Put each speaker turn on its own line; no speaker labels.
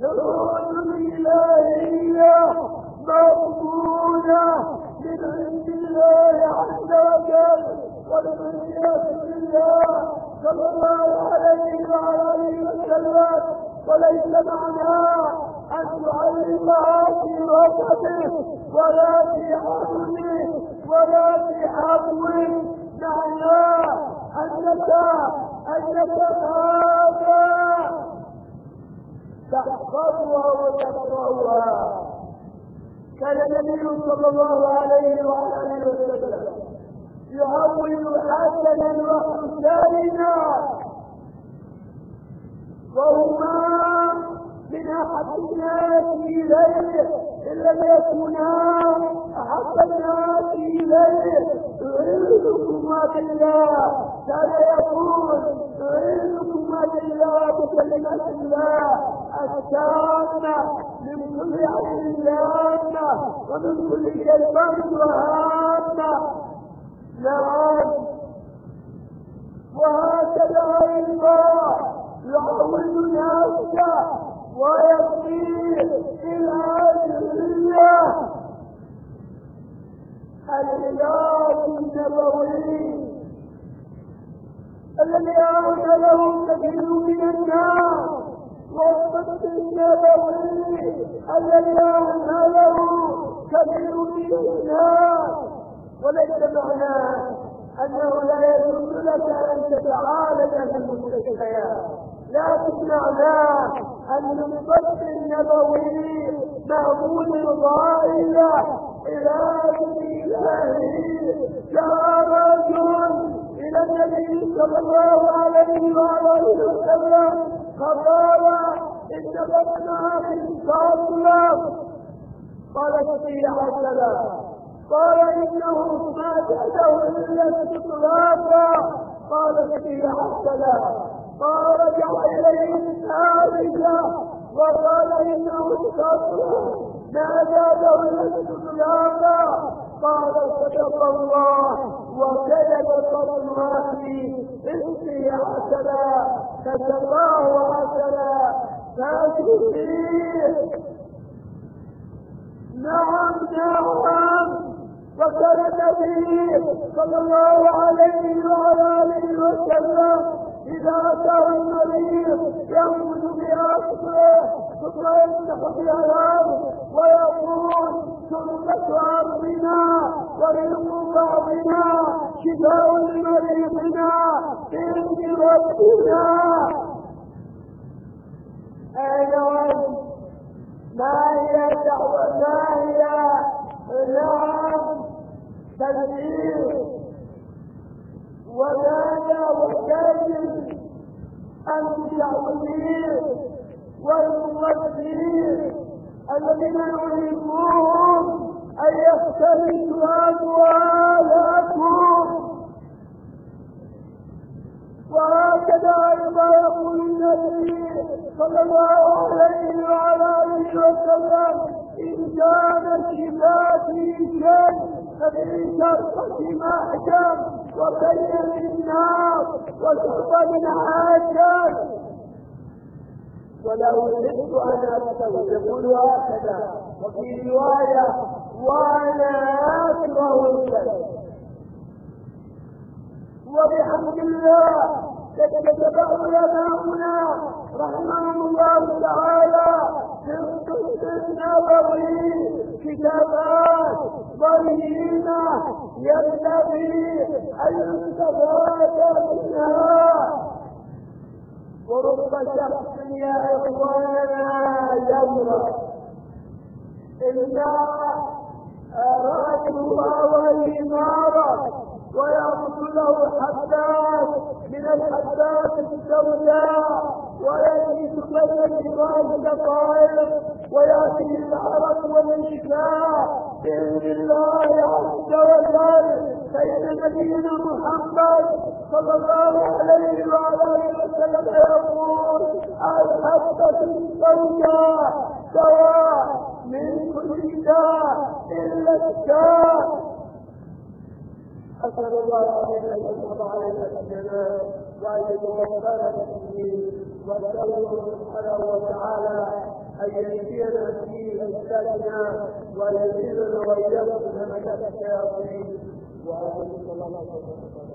شهود الإلهية مقبولة من عند الله عز وجل، والعياذ بالله صلى الله عليه وعلى آله وسلم. وليس معناه أن تعلمها في وسطه ولا في عقله ولا في حظه، معناه أنك هذا تحفظها وتقرأها. كان النبي صلى الله عليه وعلى آله وسلم يعول حسنا وحسينا، وهما من أحب الناس إليه إن لم يكونا أحب الناس إليه. أعيذكما بالله، كان يقول أعيذكما بالله بكلمة الله التامة من كل عين لامة ومن كل شيطان وهامة. نعم، وهكذا أيضا يعود نفسه ويصير إلى العلة العلاج النبوي الذي أعمله كثير من الناس، والطب النبوي الذي أعمله كثير من الناس. وليس معناه أنه لا يجوز لك أن تتعالج في المستشفيات، لكن معناه أن الطب النبوي معمول ضائع علاج إلهي. جاء رجل إلى النبي صلى الله عليه وآله وسلم فقال إن بطن أخي صلى، قال فيها السلام، قال إنه ما جاءه إلا استطلاقا، قال فيها السلام، قال رجع إليه الثالثة وقال إنه استطلاقا ما جاءه إلا استطلاقا، قال صدق الله وكذب صدقاتي اسمي عسلا فسقاه عسلا فاشكريه. نعم نعم. وكان النبي صلى الله عليه وعلى آله وسلم إذا أتاه المريض يأخذ بأصله ثم يمسح بأرضه ويقول سنة أرضنا ورزق بعضنا شفاء لمريضنا بإذن ربنا. أيضا ما هي دعوة، ما هي نعم تنفيذ، وماذا وكيف المتعودين والموجهين الذين يريدون أن يختلفوا أموالكم. وهكذا أيضا يقول النبي صلى الله عليه وعلى آله وسلم إن كان الشفاء في شيء ففي شرطة محجم وبين الناس وشرطة من عاجل. ولو أحب أن أستوي يقول هكذا، وفي رواية وأنا أكره الكذب. وبحمد الله تتبع علماؤنا رحمهم الله تعالى في الطب النبوي كتابات ضيقة ينبغي أن يستفاد منها. ورب شخص يا إخواننا يمرض إلا رأيها والإمارة ويأخذ له حبات من الحبات السوداء ويجلس بين الجبال دقائق ويأتي العرق والشفاء بإذن الله عز وجل. فإن نبينا محمد صلى الله عليه وعلى آله وسلم يقول الحبة السوداء دواء من كل داء إلا الداء. أسأل الله أن يحفظ علينا الجنان وأن يتوفانا بالدين، وأسأله سبحانه وتعالى أن يهدينا في أجسادنا ويزيدنا وإياكم همكات الشياطين وآمين الله.